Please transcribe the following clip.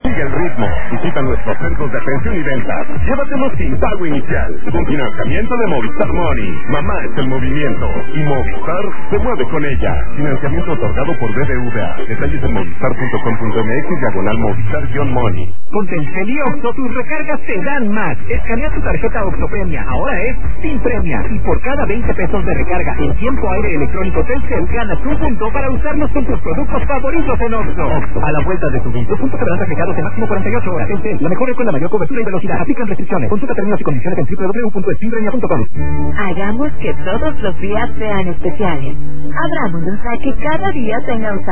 Sigue el ritmo. Visita nuestros centros de atención y ventas. Llévatelo sin pago inicial. Con financiamiento de Movistar Money. Mamá es el movimiento. Y Movistar se mueve con ella. Financiamiento otorgado por BBVA. Detalles en movistar.com.mx/Movistar-Money. Con Telcel y Oxxo, tus recargas te dan más. Escanea tu tarjeta Oxxo Premia. Ahora es sin premia. Y por cada 20 pesos de recarga en tiempo aire electrónico Telcel, ganas un punto para usarlos con tus productos favoritos en Oxxo. A la vuelta de tus 20 puntos serán reflejados en máximo 48 horas. Telcel, la mejor red con la mayor cobertura y velocidad. Aplican restricciones. Consulta términos y condiciones en www.spinpremia.com. Hagamos que todos los días sean especiales. Abrámonos a que cada día tenga